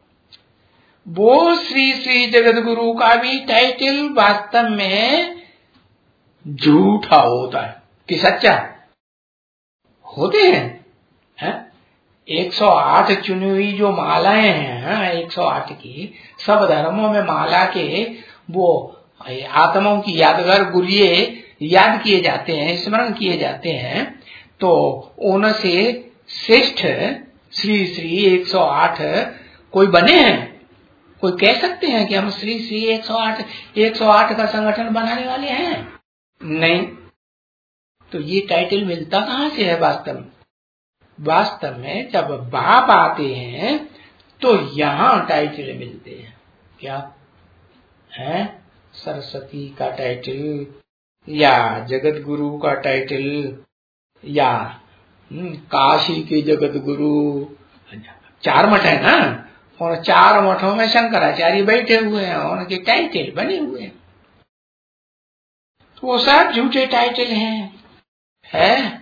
वो श्री श्री जगत गुरु का भी टाइटल वास्तव में झूठा होता है कि सच्चा होते हैं। 108 चुनी हुई जो मालाएं हैं, 108 की, सब धर्मों में माला के वो आत्माओं की यादगार गुलिये याद किए जाते हैं, स्मरण किए जाते हैं। तो उनसे श्रेष्ठ श्री श्री 108 कोई बने हैं? कोई कह सकते हैं कि हम श्री श्री 108 का संगठन बनाने वाले हैं? नहीं। तो ये टाइटल मिलता कहां से है वास्तव में? वास्तव में जब बाप आते हैं तो यहां टाइटल मिलते हैं। क्या है? सरस्वती का टाइटल, या जगत गुरु का टाइटल, या काशी के जगत गुरु। 4 मठ है ना, और 4 मठों में शंकराचार्य बैठे हुए हैं, उनके टाइटल बने हुए हैं। तो वो सब झूठे टाइटल हैं।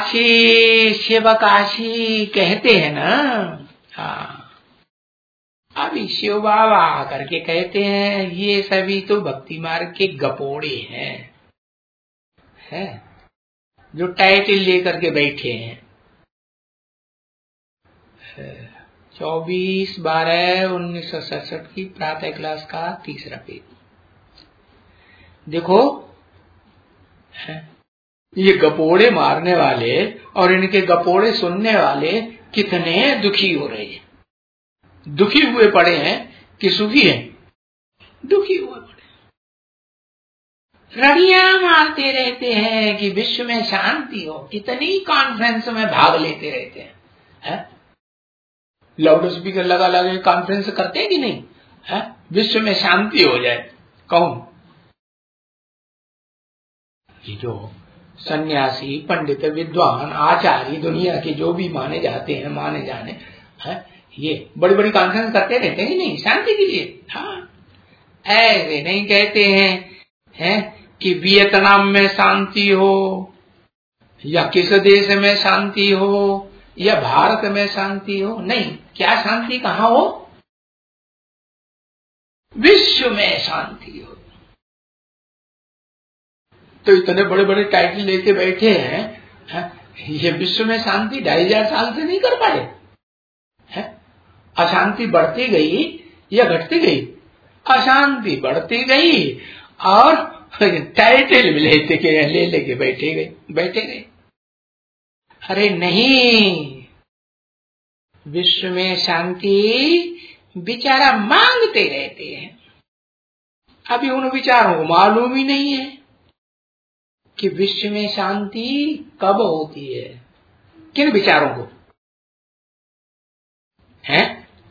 काशी शिव काशी कहते हैं ना। हाँ, अभी शिव बाबा आकर के कहते हैं ये सभी तो भक्ति मार्ग के गपोड़े हैं जो टाइटल लेकर के बैठे हैं। 24/12/1967 की प्रातः क्लास का 3रा पेज देखो। ये गपोड़े मारने वाले और इनके गपोड़े सुनने वाले कितने दुखी हो रहे हैं। दुखी हुए पड़े हैं कि सुखी हैं? दुखी हुए पड़े, रड़ियां मारते रहते हैं कि विश्व में शांति हो। कितनी कॉन्फ्रेंस में भाग लेते रहते हैं, लाउड स्पीकर लगा लगा कॉन्फ्रेंस करते हैं कि नहीं है? विश्व में शांति हो जाए। कौन? ये जो सन्यासी, पंडित, विद्वान, आचार्य, दुनिया के जो भी माने जाते हैं, माने जाने हैं, ये बड़ी बड़ी कॉन्फ्रेंस करते रहते हैं कि नहीं शांति के लिए? हाँ, ऐसे नहीं कहते हैं कि वियतनाम में शांति हो या किस देश में शांति हो या भारत में शांति हो। नहीं, क्या शांति कहाँ हो? विश्व में शांति हो। तो इतने बड़े बड़े टाइटल लेके बैठे हैं, ये विश्व में शांति 2500 साल से नहीं कर पाए हैं? अशांति बढ़ती गई या घटती गई? अशांति बढ़ती गई और टाइटल लेते के ले लेके बैठे गए। अरे नहीं, विश्व में शांति बेचारा मांगते रहते हैं। अभी उन विचारों को मालूम ही नहीं है कि विश्व में शांति कब होती है। किन विचारों को है?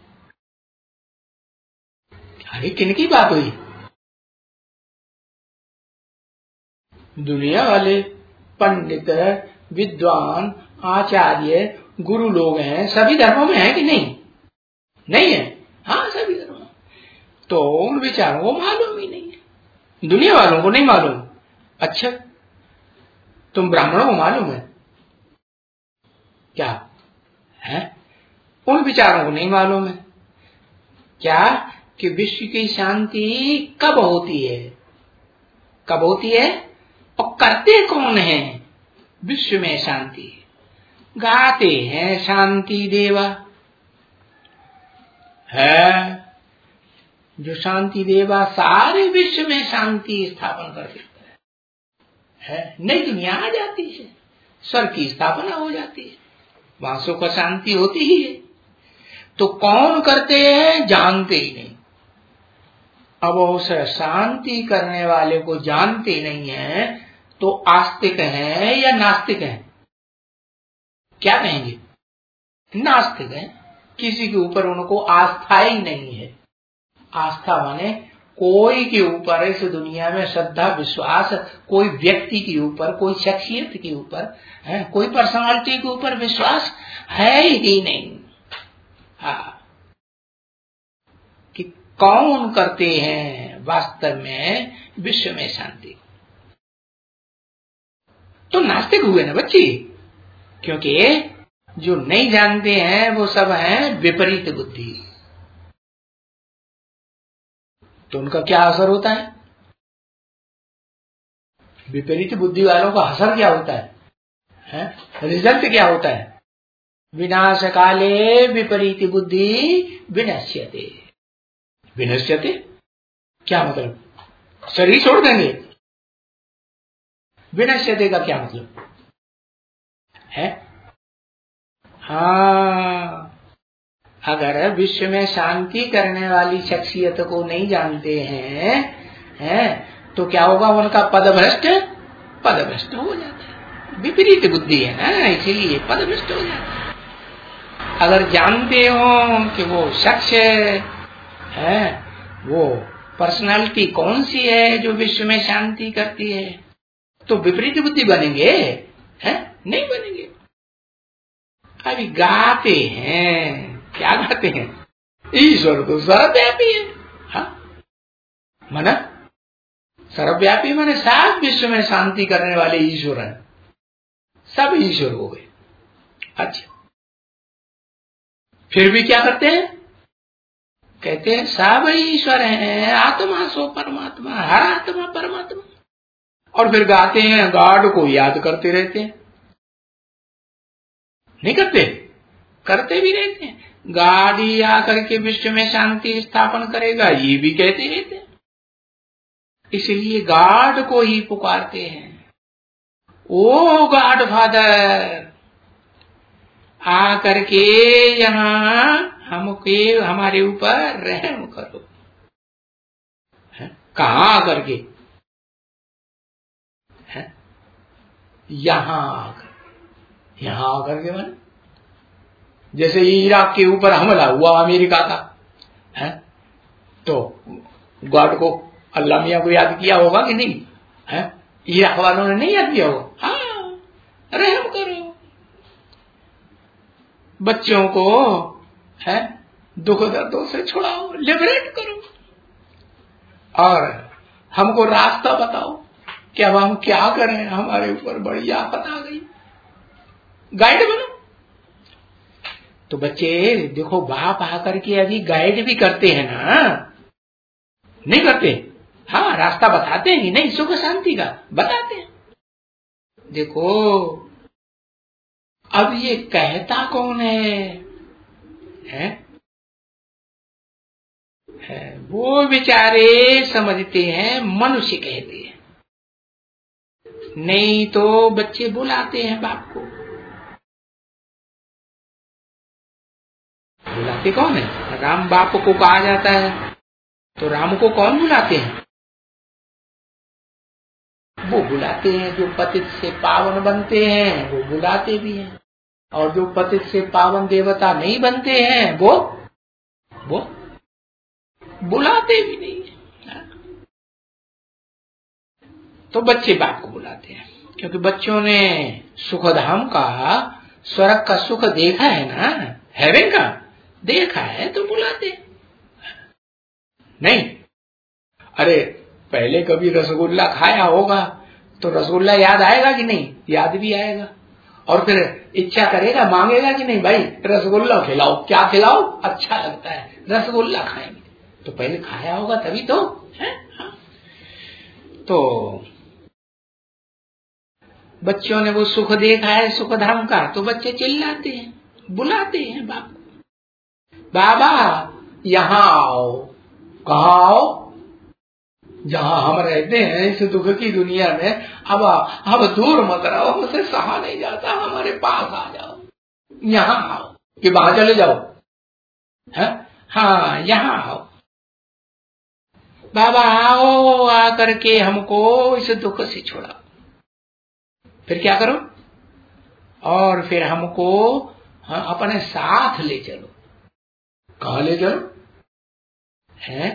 अरे किनकी बात हुई? दुनिया वाले पंडित, विद्वान, आचार्य, गुरु लोग हैं, सभी धर्मों में है कि नहीं? नहीं है? हाँ, सभी धर्मों। तो उन विचारों को मालूम ही नहीं है, दुनिया वालों को नहीं मालूम। अच्छा, तुम ब्राह्मणों को मालूम है क्या है? उन विचारों को नहीं मालूम है क्या कि विश्व की शांति कब होती है? कब होती है और करते कौन है? विश्व में शांति गाते हैं शांति देवा है, जो शांति देवा सारे विश्व में शांति स्थापन कर देता है। नई दुनिया आ जाती है, स्वर्ग की स्थापना हो जाती है, वहां सुख शांति होती ही है। तो कौन करते हैं? जानते ही नहीं। अब उस शांति करने वाले को जानते नहीं है तो आस्तिक हैं या नास्तिक हैं? क्या कहेंगे? नास्तिक हैं। किसी के ऊपर उनको आस्था ही नहीं है। आस्था माने कोई के ऊपर इस दुनिया में श्रद्धा विश्वास, कोई व्यक्ति के ऊपर, कोई शख्सियत के ऊपर, कोई पर्सनालिटी के ऊपर विश्वास है ही नहीं। हाँ, कि कौन करते हैं वास्तव में विश्व में शांति? तो नास्तिक हुए ना बच्ची, क्योंकि जो नहीं जानते हैं वो सब हैं विपरीत बुद्धि। तो उनका क्या असर होता है? विपरीत बुद्धि वालों का असर क्या होता है? रिजल्ट क्या होता है? विनाश काले विपरीत बुद्धि विनश्यते। विनश्यते क्या मतलब? शरीर छोड़ देंगे। विनश्यते का क्या मतलब है? हाँ, अगर विश्व में शांति करने वाली शख्सियत को नहीं जानते हैं तो क्या होगा? उनका पदभ्रष्ट हो जाता है। विपरीत बुद्धि है ना, इसीलिए पदभ्रष्ट हो जाता है। अगर जानते हो कि वो शख्स है, वो पर्सनालिटी कौन सी है जो विश्व में शांति करती है, तो विपरीत बुद्धि बनेंगे? नहीं बनेंगे। अभी गाते हैं, क्या गाते हैं? ईश्वर तो सर्वव्यापी है। हाँ, माना सर्वव्यापी माने सात विश्व में शांति करने वाले ईश्वर हैं, सब ईश्वर हो गए। अच्छा, फिर भी क्या करते हैं? कहते हैं सब ईश्वर है, आत्मा सो परमात्मा, हर आत्मा परमात्मा। और फिर गाते हैं, गॉड को याद करते रहते हैं। नहीं करते? करते भी रहते हैं। गॉड ही आकर के विश्व में शांति स्थापन करेगा, ये भी कहते रहते हैं। इसलिए गॉड को ही पुकारते हैं, ओ गॉड फादर आकर के यहाँ हमके हमारे ऊपर रहम करो। कहाँ आकर के? यहाँ आकर के माने जैसे इराक के ऊपर हमला हुआ अमेरिका का, है तो गॉड को, अल्लाह मियाँ को याद किया होगा कि नहीं? है इराक वालों ने नहीं याद किया होगा? हाँ, रहम करो, बच्चों को है दुख दर्दों से छुड़ाओ, लिबरेट करो, और हमको रास्ता बताओ कि अब हम क्या करें, हमारे ऊपर बड़ी आफत आ गई, गाइड बनो। तो बच्चे देखो, बाप आकर के अभी गाइड भी करते हैं ना, नहीं करते? हाँ, रास्ता बताते हैं कि नहीं, सुख शांति का बताते हैं। देखो अब ये कहता कौन है? वो बेचारे समझते हैं मनुष्य कहते हैं, नहीं तो बच्चे बुलाते हैं बाप को। बुलाते कौन है? राम बाप को कहा जाता है, तो राम को कौन बुलाते हैं? वो बुलाते हैं जो पतित से पावन बनते हैं, वो बुलाते भी हैं, और जो पतित से पावन देवता नहीं बनते हैं वो बुलाते भी नहीं है। तो बच्चे बाप को बुलाते हैं, क्योंकि बच्चों ने सुखधाम का, स्वर्ग का सुख देखा है ना, हेवन का देखा है, तो बुलाते नहीं। अरे पहले कभी रसगुल्ला खाया होगा तो रसगुल्ला याद आएगा कि नहीं? याद भी आएगा, और फिर इच्छा करेगा, मांगेगा कि नहीं, भाई रसगुल्ला खिलाओ। क्या खिलाओ? अच्छा लगता है, रसगुल्ला खाएंगे। तो पहले खाया होगा तभी तो है। तो बच्चों ने वो सुख देखा है सुखधाम का, तो बच्चे चिल्लाते हैं, बुलाते हैं बाप को, बाबा यहाँ आओ। कहाँ आओ? जहाँ हम रहते हैं इस दुख की दुनिया में। अब दूर मत रहो, मुझसे सहा नहीं जाता, हमारे पास आ जाओ, यहाँ आओ। कि वहां चले जाओ? है? हाँ, यहाँ आओ बाबा, आओ, आकर के हमको इस दुख से छुड़ाओ। फिर क्या करो? और फिर हमको अपने साथ ले चलो। कहाँ ले चलो? है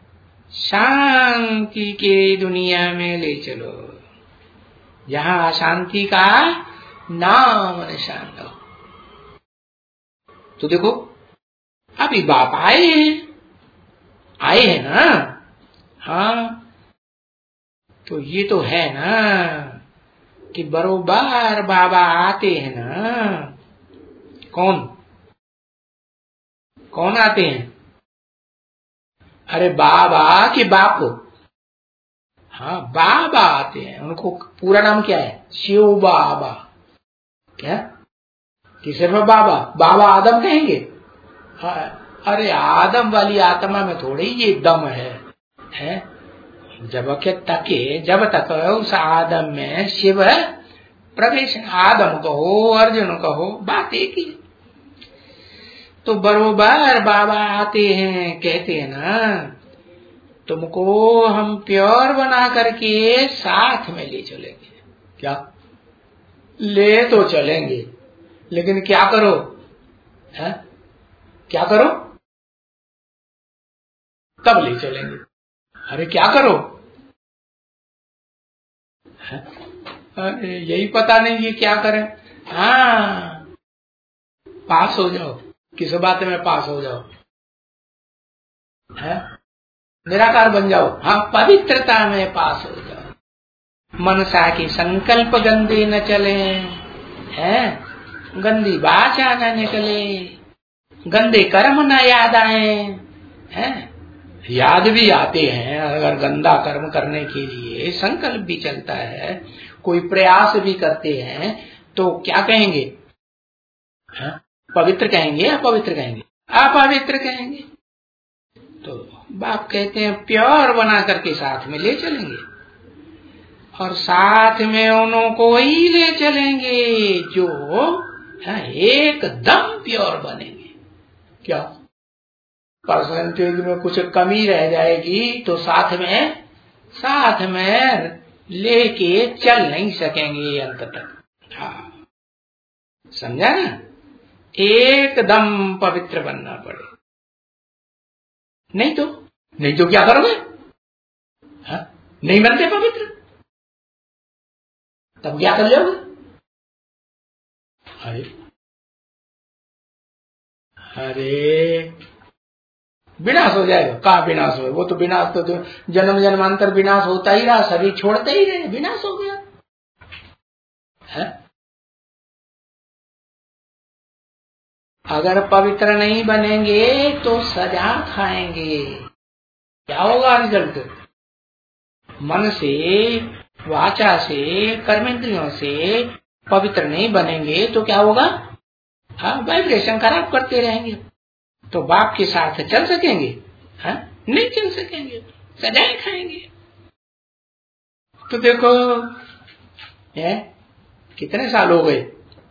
शांति के दुनिया में ले चलो, जहां शांति का नाम निशान लो। तो देखो अभी बाप आए हैं ना। हाँ, तो ये तो है ना कि बरोबर बाबा आते हैं ना। कौन आते हैं? अरे बाबा के बाप। हाँ, बाबा आते हैं। उनको पूरा नाम क्या है? शिव बाबा। क्या? कि सिर्फ बाबा आदम कहेंगे? अरे आदम वाली आत्मा में थोड़ी ये दम है? जब तक उस आदम में शिव प्रवेश, आदम कहो अर्जुन कहो, बात एक ही। तो बरोबर बाबा आते हैं, कहते हैं ना, तुमको हम प्योर बना करके साथ में ले चलेंगे। क्या? ले तो चलेंगे, लेकिन क्या करो? है? क्या करो? तब ले चलेंगे। अरे क्या करो? है? अरे यही पता नहीं ये क्या करें। हाँ, पास हो जाओ, किस बात में पास हो जाओ? है? निराकार बन जाओ। हाँ, पवित्रता में पास हो जाओ। मनसा की संकल्प गंदे न चले, हैं? गंदी भाषा न निकले, गंदे कर्म न याद आए, हैं, याद भी आते हैं। अगर गंदा कर्म करने के लिए संकल्प भी चलता है, कोई प्रयास भी करते हैं, तो क्या कहेंगे? पवित्र कहेंगे, अपवित्र कहेंगे? अपवित्र कहेंगे। तो बाप कहते हैं प्योर बना करके साथ में ले चलेंगे, और साथ में उनको ही ले चलेंगे जो एकदम प्योर बनेंगे। क्या परसेंटेज में कुछ कमी रह जाएगी तो साथ में लेके चल नहीं सकेंगे अंत तक। हाँ, समझा ना? एकदम पवित्र बनना पड़े, नहीं तो क्या करोगे? नहीं बनते पवित्र, तब क्या कर लोगे? अरे विनाश हो जाएगा। कहाँ विनाश हो? वो तो विनाश तो जन्म जन्मांतर विनाश होता ही रहा, शरीर छोड़ते ही रहे, विनाश हो गया है? अगर पवित्र नहीं बनेंगे तो सजा खाएंगे। क्या होगा रिजल्ट? मन से, वाचा से, कर्मेंद्रियों से पवित्र नहीं बनेंगे तो क्या होगा? वाइब्रेशन खराब करते रहेंगे। तो बाप के साथ चल सकेंगे? नहीं चल सकेंगे, सजाएं खाएंगे। तो देखो कितने साल हो गए?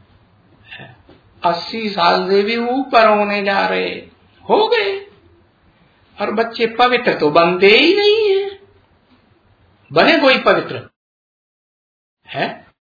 80 साल से भी ऊपर होने जा रहे हो गए, और बच्चे पवित्र तो बनते ही नहीं है। बने कोई पवित्र है?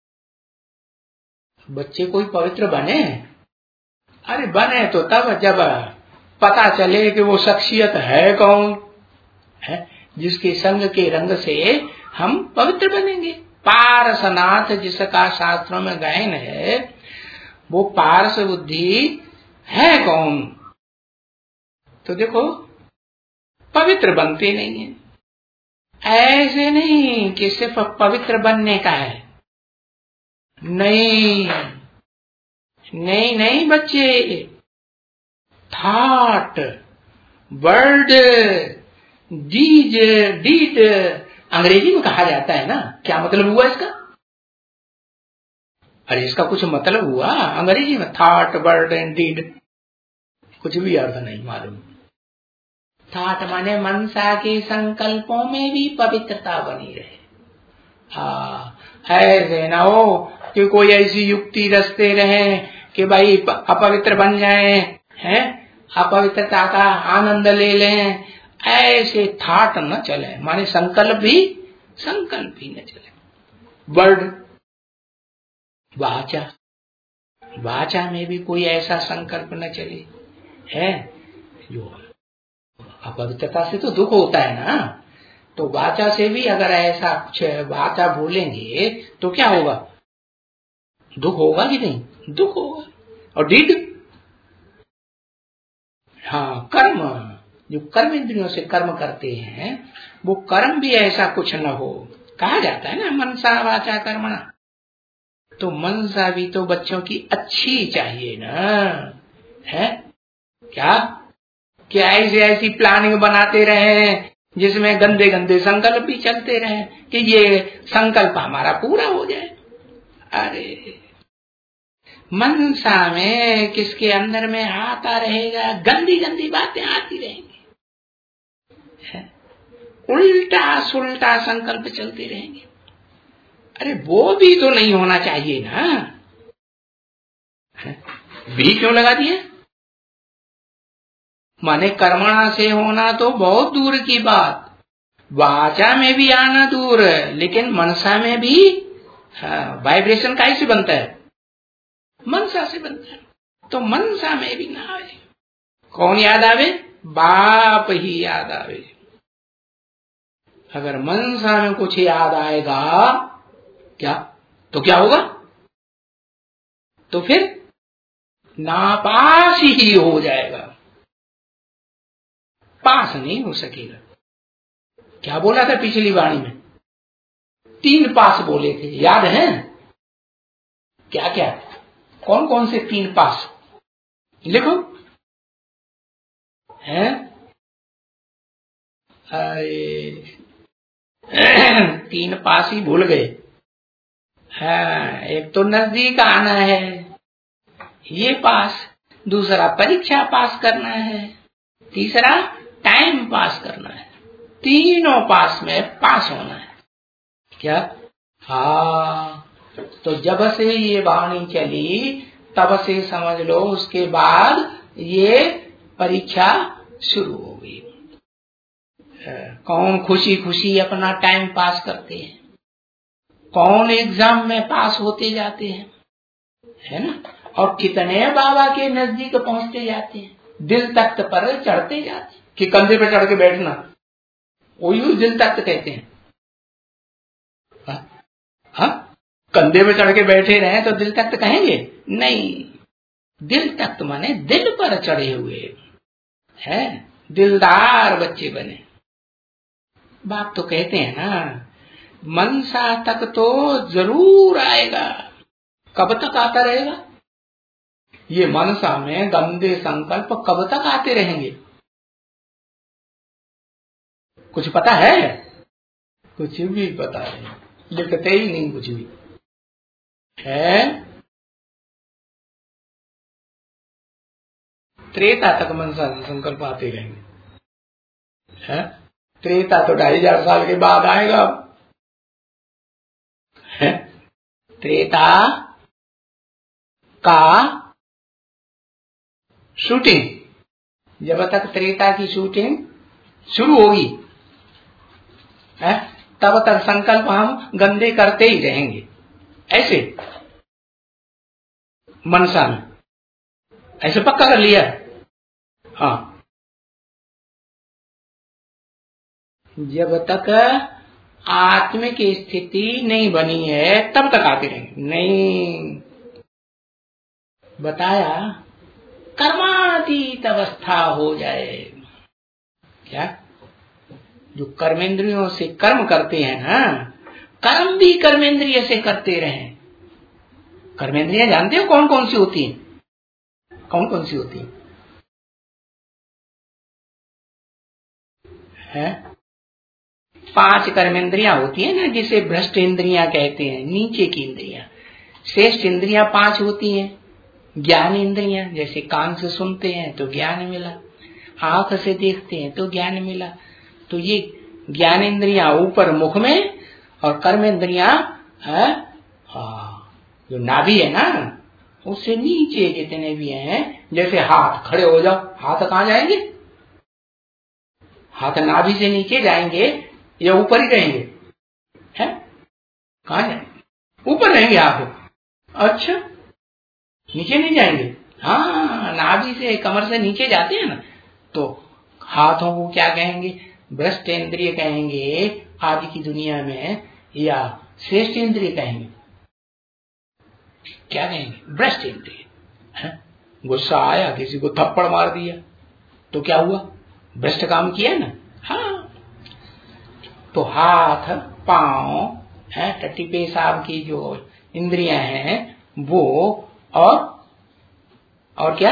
बच्चे कोई पवित्र बने? अरे बने तो तब जब पता चले कि वो शख्सियत है कौन है, जिसके संग के रंग से हम पवित्र बनेंगे। पारसनाथ जिसका शास्त्रों में गायन है, वो पारस बुद्धि है कौन? तो देखो पवित्र बनते नहीं है। ऐसे नहीं कि सिर्फ पवित्र बनने का है, नहीं नहीं नहीं बच्चे, थॉट, वर्ड, डीड अंग्रेजी में कहा जाता है ना। क्या मतलब हुआ इसका? अरे इसका कुछ मतलब हुआ अंग्रेजी में? थॉट, वर्ड एंड डीड, कुछ भी अर्थ नहीं मालूम। थॉट माने मनसा के संकल्पों में भी पवित्रता बनी रहे। ऐसे ना हो कि कोई ऐसी युक्ति रचते रहे कि भाई अपवित्र बन जाए, हैं, अपवित्रता का आनंद ले लें। ऐसे थॉट न चले, माने संकल्प भी न चले। वर्ड, वाचा में भी कोई ऐसा संकल्प न चले, है जो अपवित्रता से तो दुख होता है ना। तो वाचा से भी अगर ऐसा कुछ वाचा बोलेंगे तो क्या होगा? दुख होगा कि नहीं? दुख होगा। और डीड, कर्म, जो कर्म इंद्रियों से कर्म करते हैं, वो कर्म भी ऐसा कुछ न हो। कहा जाता है ना मनसा वाचा कर्मणा, तो मनसा भी तो बच्चों की अच्छी चाहिए ना, है क्या ऐसी प्लानिंग बनाते रहे जिसमें गंदे गंदे संकल्प भी चलते रहे कि ये संकल्प हमारा पूरा हो जाए। अरे मनसा में किसके अंदर में आता रहेगा, गंदी गंदी बातें आती रहेंगी, उल्टा सुल्टा संकल्प चलते रहेंगे। अरे वो भी तो नहीं होना चाहिए ना, भी क्यों लगा दिया? माने कर्मणा से होना तो बहुत दूर की बात, वाचा में भी आना दूर है, लेकिन मनसा में भी वाइब्रेशन कैसे बनता है? मनसा से बनता है। तो मनसा में भी ना आवे, कौन याद आवे? बाप ही याद आवे। अगर मनसा में कुछ याद आएगा तो क्या होगा? तो फिर नापास ही हो जाएगा, पास नहीं हो सकेगा। क्या बोला था पिछली वाणी में? 3 पास बोले थे, याद है? क्या कौन कौन से 3 पास लिखो, हैं? अरे 3 पास ही भूल गए। हाँ, एक तो नजदीक आना है, ये पास, दूसरा परीक्षा पास करना है, तीसरा टाइम पास करना है। तीनों पास में पास होना है क्या? हाँ, तो जब से ये वाणी चली तब से समझ लो उसके बाद ये परीक्षा शुरू हो गई। कौन खुशी खुशी अपना टाइम पास करते हैं, कौन एग्जाम में पास होते जाते हैं, है ना? और कितने बाबा के नजदीक पहुंचते जाते हैं, दिल तख्त पर चढ़ते जाते हैं। कि कंधे पे चढ़ के बैठना, वही दिल तख्त कहते हैं। हाँ, कंधे पे चढ़ के बैठे रहे तो दिल तख्त कहेंगे? नहीं, दिल तख्त माने दिल पर चढ़े हुए है, दिलदार बच्चे बने। बाप तो कहते हैं ना, मनसा तक तो जरूर आएगा। कब तक आता रहेगा? ये मनसा में गंदे संकल्प कब तक आते रहेंगे? कुछ पता है? कुछ भी पता नहीं, लिखते ही नहीं कुछ भी है। त्रेता तक मनसा संकल्प आते रहेंगे, है? त्रेता तो 2500 साल के बाद आएगा, है? त्रेता का शूटिंग, जब तक त्रेता की शूटिंग शुरू होगी, है, तब तक संकल्प हम गंदे करते ही रहेंगे। ऐसे मनसा में ऐसे पक्का कर लिया। हाँ, जब तक आत्मिक स्थिति नहीं बनी है तब तक आते रहेंगे। नहीं, बताया कर्मातीत अवस्था हो जाए। क्या? जो कर्मेंद्रियों से कर्म करते हैं ना, कर्म भी कर्मेंद्रिय से करते रहे। कर्मेंद्रियां जानते हो कौन कौन सी होती हैं? कौन कौन सी होती हैं? 5 कर्मेंद्रियां होती है ना, जिसे भ्रष्ट इंद्रियां कहते हैं, नीचे की इंद्रियां। श्रेष्ठ इंद्रियां 5 होती हैं। ज्ञान इंद्रियां, जैसे कान से सुनते हैं तो ज्ञान मिला, आंख से देखते हैं तो ज्ञान मिला। तो ये ज्ञान इंद्रियां ऊपर मुख में, और कर्म इंद्रियां जो नाभि है ना, उससे नीचे जितने भी हैं। जैसे हाथ, खड़े हो जाओ, हाथ कहाँ जाएंगे? हाथ नाभि से नीचे जाएंगे या ऊपर ही रहेंगे? हैं? कहाँ जाएंगे? ऊपर रहेंगे हाथ। अच्छा, नीचे नहीं जाएंगे? हाँ, नाभि से, कमर से नीचे जाते हैं ना, तो हाथों को क्या कहेंगे? भ्रष्ट इंद्रिय कहेंगे आज की दुनिया में, या श्रेष्ठ इंद्रिय कहेंगे? क्या कहेंगे? भ्रष्ट इंद्रिय। गुस्सा आया, किसी को थप्पड़ मार दिया तो क्या हुआ? भ्रष्ट काम किया ना। हाँ, तो हाथ, पांव, टट्टी पेशाब की जो इंद्रियां हैं वो, और क्या?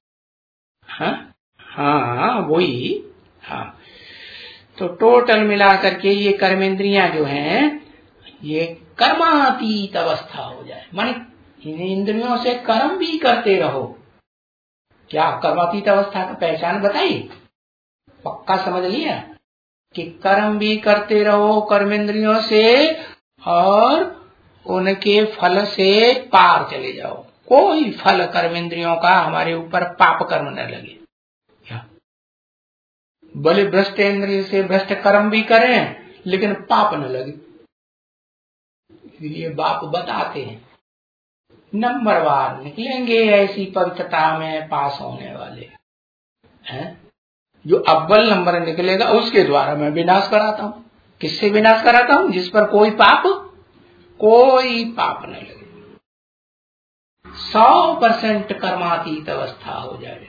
हाँ, वही। हाँ, तो टोटल मिला करके ये कर्मेंद्रियां जो हैं, ये कर्मातीत अवस्था हो जाए, माने इन इंद्रियों से कर्म भी करते रहो। क्या कर्मातीत अवस्था की पहचान बताई? पक्का समझ लिया कि कर्म भी करते रहो कर्मेंद्रियों से, और उनके फल से पार चले जाओ। कोई फल कर्मेंद्रियों का हमारे ऊपर पाप कर्म न लगे। क्या? भले भ्रष्ट इंद्रिय से भ्रष्ट कर्म भी करें लेकिन पाप न लगे। इसलिए बाप बताते हैं, नंबरवार निकलेंगे ऐसी पवित्रता में पास होने वाले हैं। जो अव्वल नंबर निकलेगा उसके द्वारा मैं विनाश कराता हूँ। किससे विनाश कराता हूँ? जिस पर कोई पाप न लगे, 100% कर्मातीत अवस्था हो जाए।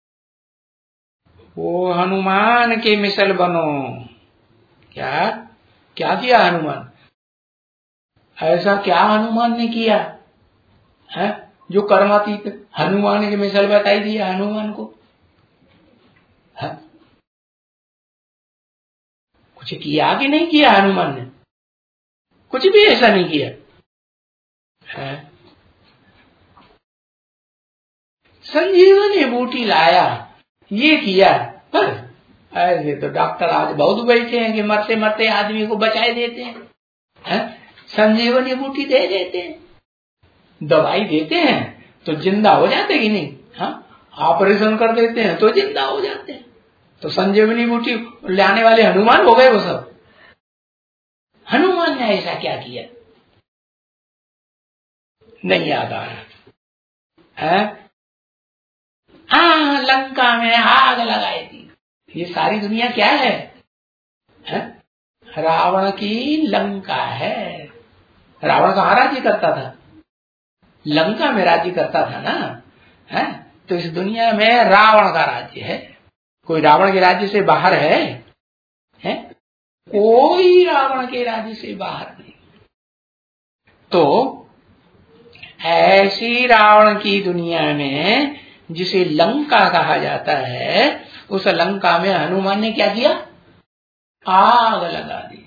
वो हनुमान के मिसल बनो। क्या क्या किया हनुमान? ऐसा क्या हनुमान ने किया है जो कर्मातीत? हनुमान की मिसाल बताई दी हनुमान को। कुछ किया कि नहीं किया हनुमान ने? कुछ भी ऐसा नहीं किया है। संजीवनी बूटी लाया, ये किया, पर ऐसे तो डॉक्टर आज बहुत बैठे हैं कि मरते मरते आदमी को बचाए देते हैं, संजीवनी बूटी दे देते हैं, दवाई देते हैं तो जिंदा हो जाते कि नहीं? ऑपरेशन कर देते हैं तो जिंदा हो जाते हैं। तो संजीवनी बूटी लाने वाले हनुमान हो गए वो सब। हनुमान ने ऐसा क्या किया? नहीं याद आ रहा है। लंका में आग लगाई थी। ये सारी दुनिया क्या है? रावण की लंका है। रावण कहाँ राज्य करता था? लंका में राज्य करता था ना। तो इस दुनिया में रावण का राज्य है। कोई रावण के राज्य से बाहर है? कोई रावण के राज्य से बाहर नहीं। तो ऐसी रावण की दुनिया में जिसे लंका कहा जाता है, उस लंका में हनुमान ने क्या किया? आग लगा दी।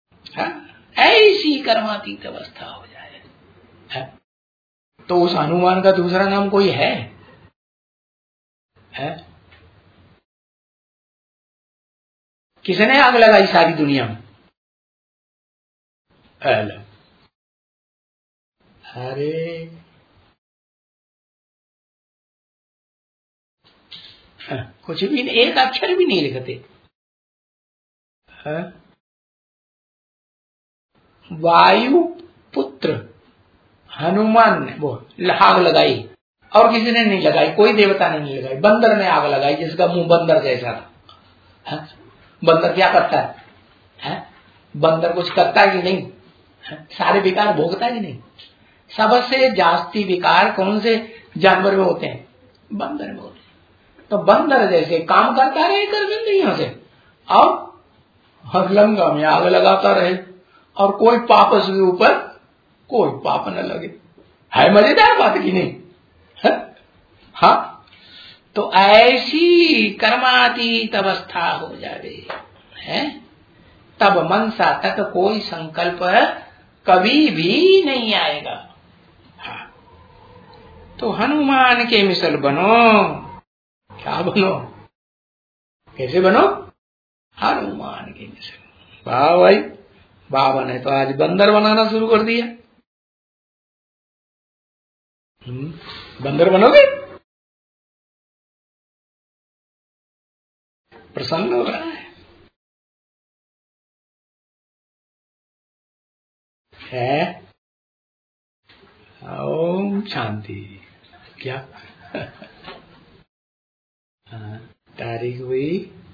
ऐसी कर्मातीत अवस्था हो जाए। तो उस हनुमान का दूसरा नाम कोई है? किसने आग लगाई सारी दुनिया में? अरे कुछ भी नहीं, एक अक्षर भी नहीं लिखते। वायु पुत्र हनुमान ने वो आग लगाई, और किसी ने नहीं लगाई, कोई देवता ने नहीं लगाई। बंदर ने आग लगाई, जिसका मुंह बंदर जैसा था। बंदर क्या करता है? बंदर कुछ करता है कि नहीं? सारे विकार भोगता है कि नहीं? सबसे जास्ती विकार कौन से जानवर में होते हैं? बंदर में होते हैं। तो बंदर जैसे काम करता रहे कर जिंदगियों से, और हर लंका में आग लगाता रहे, और कोई पाप उसके ऊपर कोई पाप न लगे। है मजेदार बात की नहीं? तो ऐसी कर्मातीत अवस्था हो जाए है, तब मनसा तक कोई संकल्प कभी भी नहीं आएगा। तो हनुमान के मिसल बनो। क्या बनो? कैसे बनो? हनुमान के मिसल। वाह भाई, बाबा ने तो आज बंदर बनाना शुरू कर दिया। बंदर बनोगे? प्रसन्न हो रहा है? ओम शांति। क्या तारीख हुई